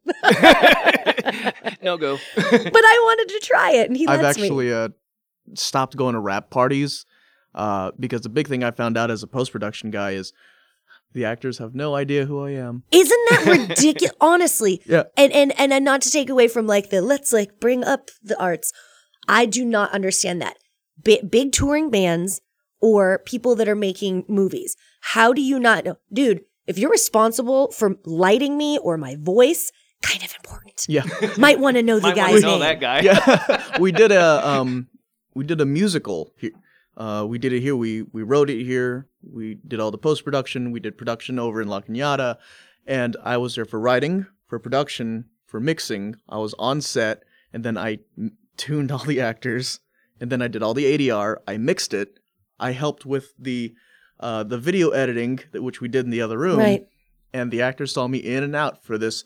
No go. But I wanted to try it and he I've lets me. actually uh, stopped going to rap parties uh, because the big thing I found out as a post production guy is the actors have no idea who I am. Isn't that ridiculous? Honestly. Yeah. And, and and and not to take away from like the let's like bring up the arts. I do not understand that. B- big touring bands or people that are making movies. How do you not know? Dude, if you're responsible for lighting me or my voice, kind of important. Yeah. Might want to know the Might wanna guy's know name. that guy. Yeah. we did a um we did a musical here. Uh, we did it here. We we wrote it here. We did all the post production. We did production over in La Cañada, and I was there for writing, for production, for mixing. I was on set, and then I m- tuned all the actors, and then I did all the A D R. I mixed it. I helped with the uh, the video editing, that which we did in the other room. Right. And the actors saw me in and out for this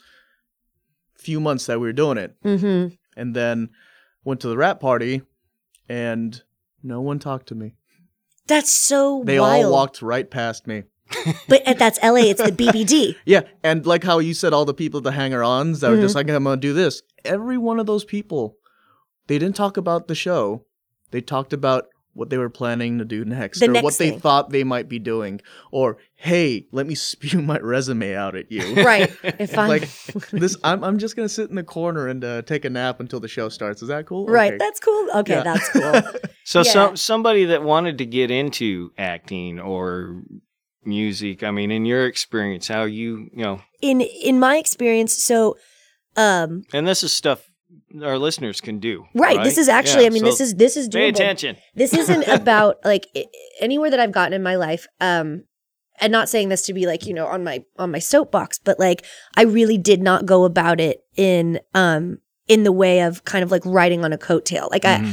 few months that we were doing it, Mm-hmm. and then went to the rap party, and no one talked to me. That's so They wild. all walked right past me. But uh, that's L A. It's the B B D. Yeah, and like how you said, all the people, the hanger-ons that were just Mhm. like, I'm gonna do this. Every one of those people, they didn't talk about the show. They talked about what they were planning to do next, The or next what they thing. thought they might be doing, or hey, let me spew my resume out at you. Right. If I'm Like this, I'm I'm just gonna sit in the corner and uh, take a nap until the show starts. Is that cool? right. Okay. That's cool. Okay, Yeah. that's cool. So Yeah. some somebody that wanted to get into acting or music, I mean, in your experience, how you, you know, In in my experience, so um and this is stuff our listeners can do. Right. This is actually, Yeah, I mean, so this is this is doable. pay attention. This isn't about like I- anywhere that I've gotten in my life. Um, and not saying this to be like, you know, on my on my soapbox, but like I really did not go about it in um in the way of kind of like riding on a coattail. Like Mhm.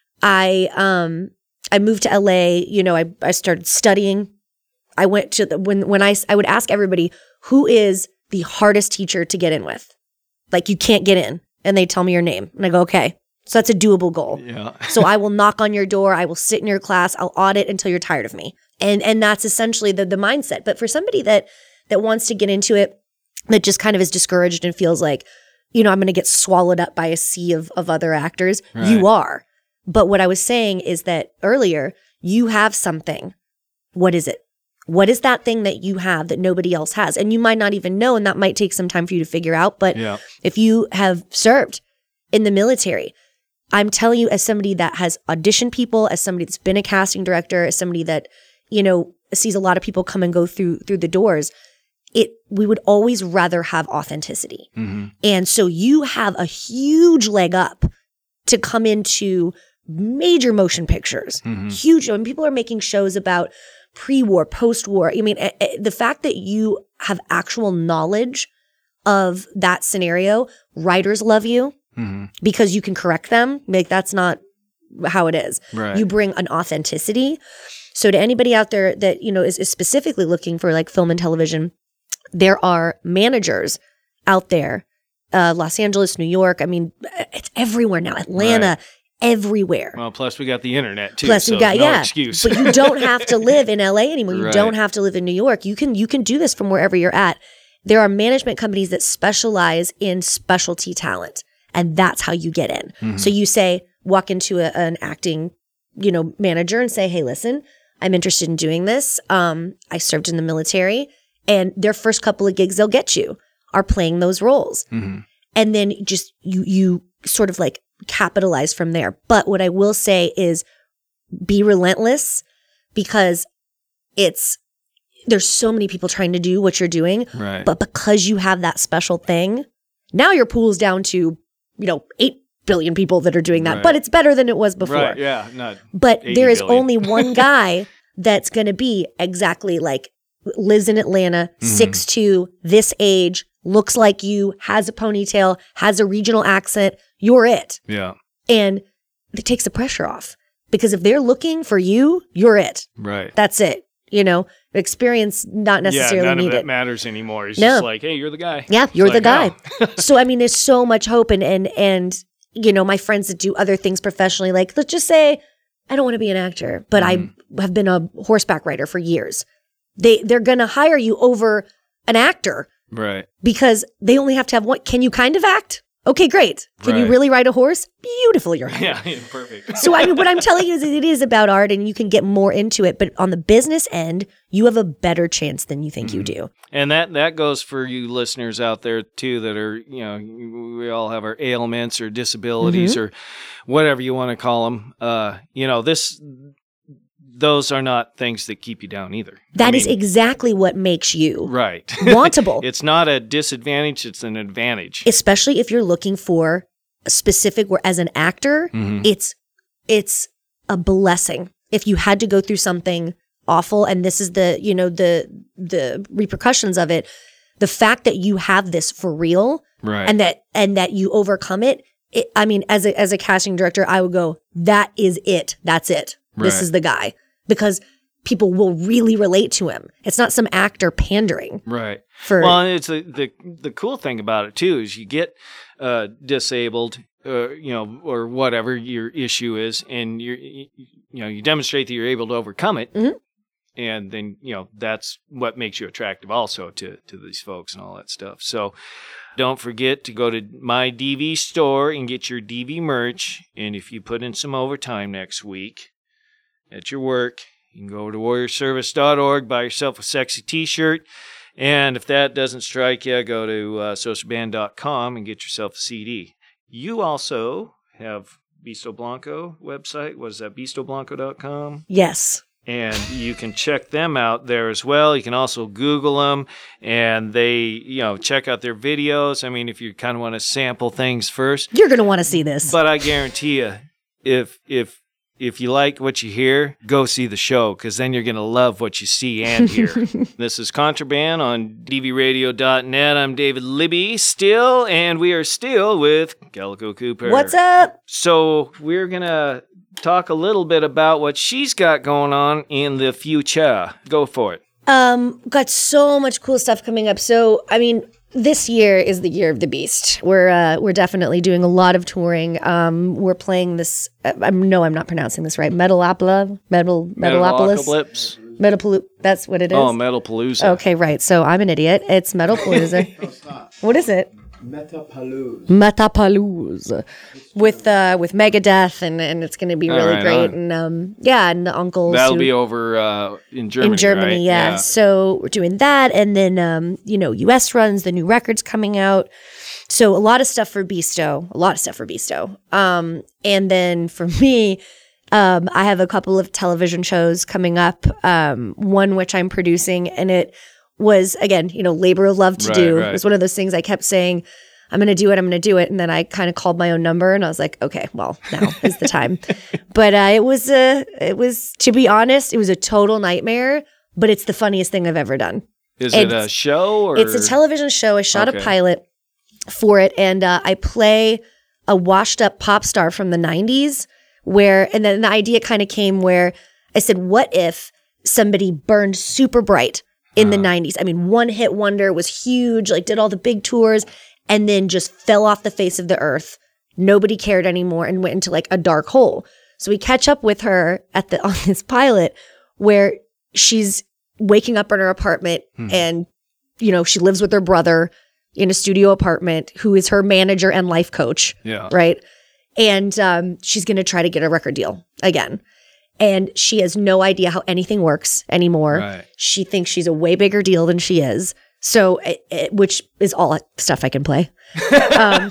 I I um I moved to L A. You know, I I started studying. I went to the when when I s- I would ask everybody who is the hardest teacher to get in with. Like you can't get in. And they tell me your name. And I go, okay. So that's a doable goal. Yeah. So I will knock on your door. I will sit in your class. I'll audit until you're tired of me. And and that's essentially the the mindset. But for somebody that that wants to get into it, that just kind of is discouraged and feels like, you know, I'm going to get swallowed up by a sea of, of other actors, Right. you are. But what I was saying is that earlier, you have something. What is it? What is that thing that you have that nobody else has? And you might not even know, and that might take some time for you to figure out. But Yeah. if you have served in the military, I'm telling you, as somebody that has auditioned people, as somebody that's been a casting director, as somebody that, you know, sees a lot of people come and go through through the doors, it we would always rather have authenticity. Mm-hmm. And so you have a huge leg up to come into major motion pictures. Mhm. Huge. When people are making shows about pre-war, post-war, I mean, eh, eh, the fact that you have actual knowledge of that scenario, writers love you Mhm. because you can correct them. Like, that's not how it is. Right. You bring an authenticity. So to anybody out there that, you know, is, is specifically looking for like film and television, there are managers out there, uh, Los Angeles, New York. I mean, it's everywhere now. Atlanta, Right. everywhere. Well, plus we got the internet too. Plus so you got no yeah, excuse. but you don't have to live in L A anymore. You Right. don't have to live in New York. You can you can do this from wherever you're at. There are management companies that specialize in specialty talent, and that's how you get in. Mhm. So you say, walk into a, an acting, you know, manager and say, "Hey, listen, I'm interested in doing this. Um, I served in the military," and their first couple of gigs they'll get you are playing those roles, Mhm. and then just you you sort of like capitalize from there. But what I will say is be relentless, because it's there's so many people trying to do what you're doing. Right. But because you have that special thing, now your pool's down to, you know, eight billion people that are doing that. Right. But it's better than it was before. Right. Yeah. Not But eighty there is billion. only one guy that's going to be exactly like, lives in Atlanta, Mhm. six two, this age, looks like you, has a ponytail, has a regional accent. You're it. Yeah. And it takes the pressure off, because if they're looking for you, you're it. Right. That's it. You know, experience not necessarily yeah, none of needed. that matters anymore. It's No. just like, hey, you're the guy. Yeah, It's you're the like, guy. oh. So I mean, there's so much hope, and and and you know, my friends that do other things professionally, like let's just say, I don't want to be an actor, but Mhm. I have been a horseback rider for years. They they're gonna hire you over an actor Right. because they only have to have one. Can you kind of act? Okay, great. Can you Right. really ride a horse? Beautiful, you're hired. Yeah. yeah, Perfect. So I mean, what I'm telling you is that it is about art, and you can get more into it. But on the business end, you have a better chance than you think you do. And that, that goes for you listeners out there too that are, you know, we all have our ailments or disabilities Mhm. or whatever you want to call them. Uh, you know, this, those are not things that keep you down either. That I is mean, exactly what makes you right. wantable. It's not a disadvantage, it's an advantage. Especially if you're looking for a specific, where as an actor, Mhm. it's it's a blessing. If you had to go through something awful, and this is the, you know, the the repercussions of it, the fact that you have this for real, Right. and that and that you overcome it, it I mean, as a as a casting director, I would go, that is it. That's it. This Right. is the guy. Because people will really relate to him. It's not some actor pandering. Right. For well, and it's a, the the cool thing about it too is you get uh, disabled, uh, you know, or whatever your issue is, and you you you know you demonstrate that you're able to overcome it, Mhm. and then you know that's what makes you attractive also to to these folks and all that stuff. So don't forget to go to my D V store and get your D V merch. And if you put in some overtime next week at your work, you can go over to warrior service dot org, buy yourself a sexy t-shirt. And if that doesn't strike you, go to uh, social band dot com and get yourself a C D. You also have Bisto Blanco website. What is that? bisto blanco dot com. yes. And you can check them out there as well. You can also Google them, and they, you know, check out their videos. I mean, if you kind of want to sample things first. You're going to want to see this. But I guarantee you, if if if you like what you hear, go see the show, because then you're going to love what you see and hear. This is Contraband on D V radio dot net. I'm David Libby still, and we are still with Calico Cooper. What's up? So we're going to talk a little bit about what she's got going on in the future. Go for it. Um, got so much cool stuff coming up. So, I mean, this year is the year of the beast. We're uh, we're definitely doing a lot of touring. Um, we're playing this. Uh, I no, I'm not pronouncing this right. Metalopolis, Metal Metalopolis, Metalocalypse. Metapalooza. That's what it is. Oh, Metalpalooza. Okay, right. So I'm an idiot. It's Metalpalooza. What is it? Metapalooza. Metapalooza with uh with Megadeth, and and it's going to be All really right, great. on. And um yeah, and the uncles That'll who- be over uh, in Germany. in Germany, right? yeah. So we're doing that, and then um, you know, U S runs, the new record's coming out. So a lot of stuff for Beasto, a lot of stuff for Beasto. Um, and then for me, um, I have a couple of television shows coming up. Um, one which I'm producing, and it was again, you know, labor of love to Right, do. right. It was one of those things I kept saying, I'm going to do it, I'm going to do it, and then I kind of called my own number, and I was like, okay, well, now is the time. But uh, it was a, it was to be honest, it was a total nightmare. But it's the funniest thing I've ever done. Is it a It's- show or? It's a television show. I shot Okay. a pilot for it, and uh, I play a washed up pop star from the nineties where, and then the idea kind of came where I said, what if somebody burned super bright in the nineties? I mean, one hit wonder, was huge, like did all the big tours, and then just fell off the face of the earth. Nobody cared anymore and went into like a dark hole. So we catch up with her at the, on this pilot where she's waking up in her apartment Hmm. and, you know, she lives with her brother in a studio apartment who is her manager and life coach. Yeah. Right. And um, she's going to try to get a record deal again. And she has no idea how anything works anymore. Right. She thinks she's a way bigger deal than she is. So, it, it, which is all stuff I can play. um,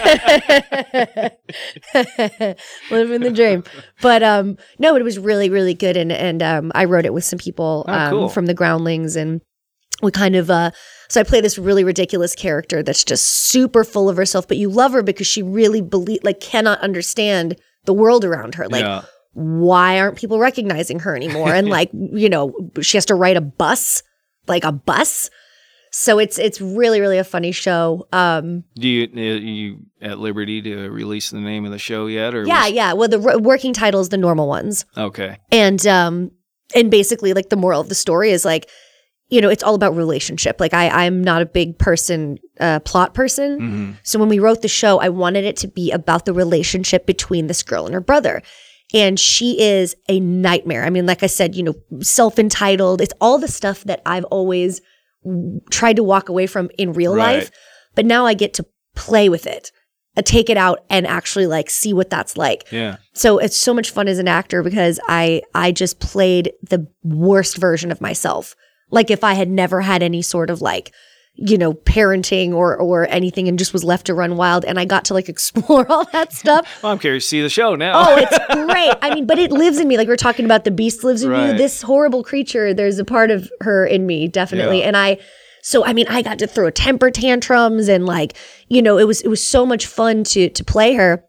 living the dream. But um, no, it was really, really good. And and um, I wrote it with some people Oh, um, cool. from the Groundlings, and we kind of uh, so I play this really ridiculous character that's just super full of herself, but you love her because she really believe like cannot understand the world around her. Like, Yeah. why aren't people recognizing her anymore? And like, you know, she has to ride a bus, like a bus. So it's it's really, really a funny show. Um, Do you are you at liberty to release the name of the show yet? Or yeah, was- yeah. Well, the r- working title is the normal ones. Okay. And um and basically like the moral of the story is like, you know, it's all about relationship. Like I I'm not a big person uh plot person. Mhm. So when we wrote the show, I wanted it to be about the relationship between this girl and her brother. And she is a nightmare. I mean, like I said, you know, self-entitled. It's all the stuff that I've always w- tried to walk away from in real Right. life. But now I get to play with it, uh, take it out and actually like see what that's like. Yeah. So it's so much fun as an actor because I I just played the worst version of myself. Like if I had never had any sort of like, you know, parenting or or anything and just was left to run wild, and I got to like explore all that stuff. Well, I'm curious to see the show now. Oh, it's great. I mean, but it lives in me. Like we we're talking about the beast lives in Right. me. This horrible creature, there's a part of her in me, definitely. Yeah. And I so I mean, I got to throw temper tantrums and like, you know, it was it was so much fun to to play her.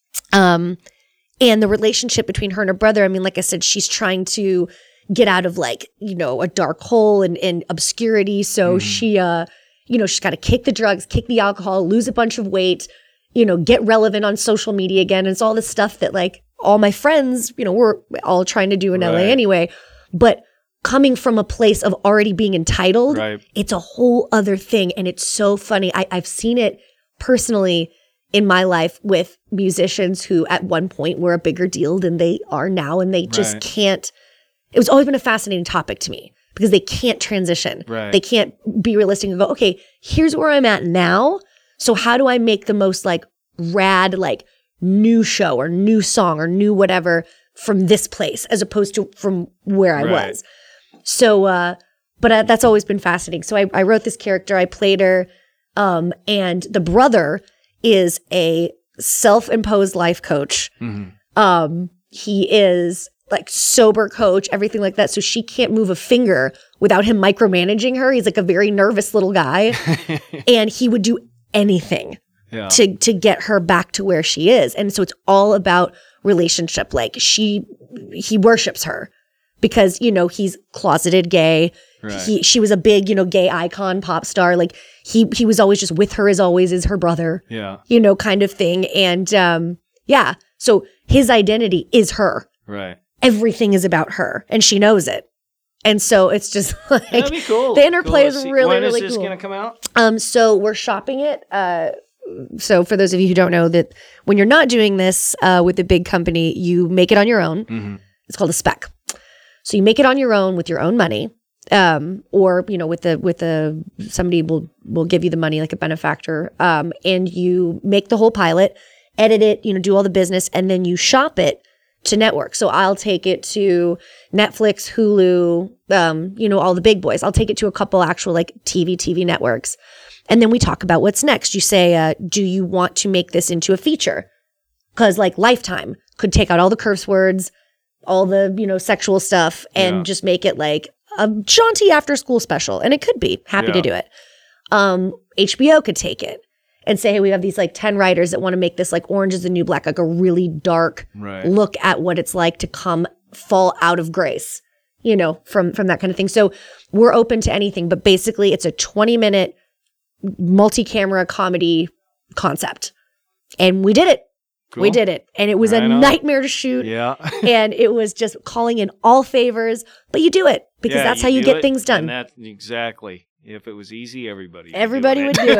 Um and the relationship between her and her brother, I mean, like I said, she's trying to get out of like, you know, a dark hole and, and obscurity. So she, uh, you know, she's got to kick the drugs, kick the alcohol, lose a bunch of weight, you know, get relevant on social media again. And it's all this stuff that like all my friends, you know, we're all trying to do in L A Right. anyway. But coming from a place of already being entitled, Right. it's a whole other thing. And it's so funny. I, I've seen it personally in my life with musicians who at one point were a bigger deal than they are now. And they just Right. can't, it was always been a fascinating topic to me because they can't transition. Right. They can't be realistic and go, okay, here's where I'm at now. So how do I make the most like rad, like new show or new song or new whatever from this place as opposed to from where I Right. was. So, uh, but uh, that's always been fascinating. So I, I wrote this character, I played her, um, and the brother is a self-imposed life coach. Mhm. Um, he is like sober coach, everything like that. So she can't move a finger without him micromanaging her. He's like a very nervous little guy, and he would do anything Yeah. to to get her back to where she is. And so it's all about relationship. Like she, he worships her because, you know, he's closeted gay. Right. He, she was a big, you know, gay icon, pop star. Like he, he was always just with her as always is her brother, Yeah. you know, kind of thing. And, um, yeah. So his identity is her. Right. Everything is about her and she knows it. And so it's just like That'd be cool. the interplay Cool is to see. really, When is really this cool. gonna come out? Um, so we're shopping it. Uh, so for those of you who don't know that when you're not doing this uh, with a big company, you make it on your own. Mhm. It's called a spec. So you make it on your own with your own money um, or you know, with the with the somebody will will give you the money like a benefactor, um, and you make the whole pilot, edit it, you know, do all the business, and then you shop it to network. So I'll take it to Netflix, Hulu, um, you know, all the big boys. I'll take it to a couple actual like T V T V networks, and then we talk about what's next. You say, uh, do you want to make this into a feature? Because like Lifetime could take out all the curse words, all the, you know, sexual stuff, and Yeah. just make it like a jaunty after school special. And it could be. Happy Yeah. to do it. Um, H B O could take it and say, hey, we have these like ten writers that want to make this like Orange is the New Black, like a really dark Right. look at what it's like to come fall out of grace, you know, from from that kind of thing. So we're open to anything, but basically it's a twenty minute multi-camera comedy concept. And we did it. We Cool. did it. And it was Right a on. nightmare to shoot. Yeah. And it was just calling in all favors, but you do it because Yeah, that's how you do get it, things done. And that exactly. If it was easy, everybody. would Everybody do would do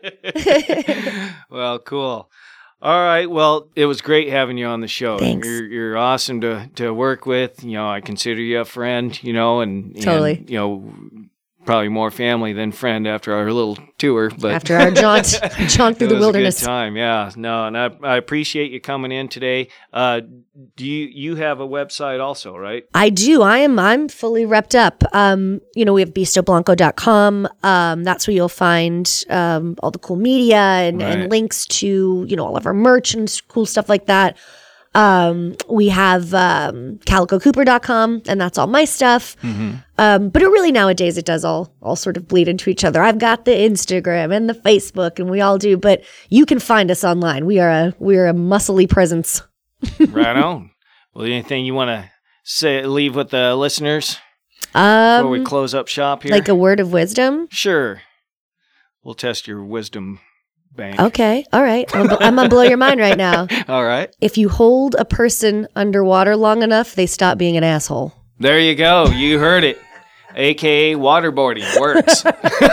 it. Well, cool. All right. Well, it was great having you on the show. Thanks. You're you're awesome to to work with. You know, I consider you a friend. You know, and, and Totally. you know, probably more family than friend after our little tour. But After our jaunt, jaunt through it the was wilderness. a good time. Yeah. No, and I I appreciate you coming in today. Uh, do you you have a website also, right? I do. I am. I'm fully repped up. Um, you know, we have bisto blanco dot com. Um, that's where you'll find um, all the cool media and, Right. and links to you know all of our merch and s- cool stuff like that. Um, we have um, calico cooper dot com, and that's all my stuff. Um, but it really nowadays it does all all sort of bleed into each other. I've got the Instagram and the Facebook, and we all do. But you can find us online. We are a we are a muscly presence. Right on. Well, anything you want to say, leave with the listeners Um, before we close up shop here? like a word of wisdom. Sure. We'll test your wisdom bank. Okay, all right. I'm, I'm gonna blow your mind right now. All right. If you hold a person underwater long enough, they stop being an asshole. There you go. You heard it. A K A waterboarding works.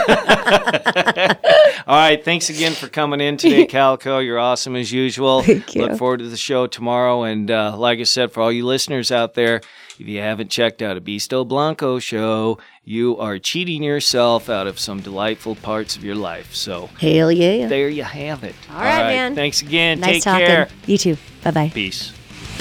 All right. Thanks again for coming in today, Calico. You're awesome as usual. Thank you. Look forward to the show tomorrow. And uh, like I said, for all you listeners out there, if you haven't checked out a Bisto Blanco show, you are cheating yourself out of some delightful parts of your life. So Hell yeah. there you have it. All right, man. Thanks again. Nice Take talking. care. You too. Bye bye. Peace.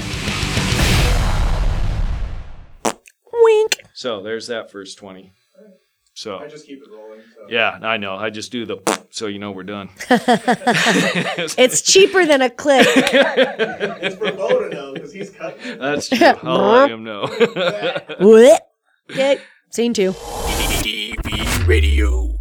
Wink. So there's that first twenty. So I just keep it rolling. So. yeah, I know. I just do the so you know we're done. It's cheaper than a click. It's for Bo to know because he's cutting. That's true. I'll let him know. What? Okay. Scene two. D V Radio.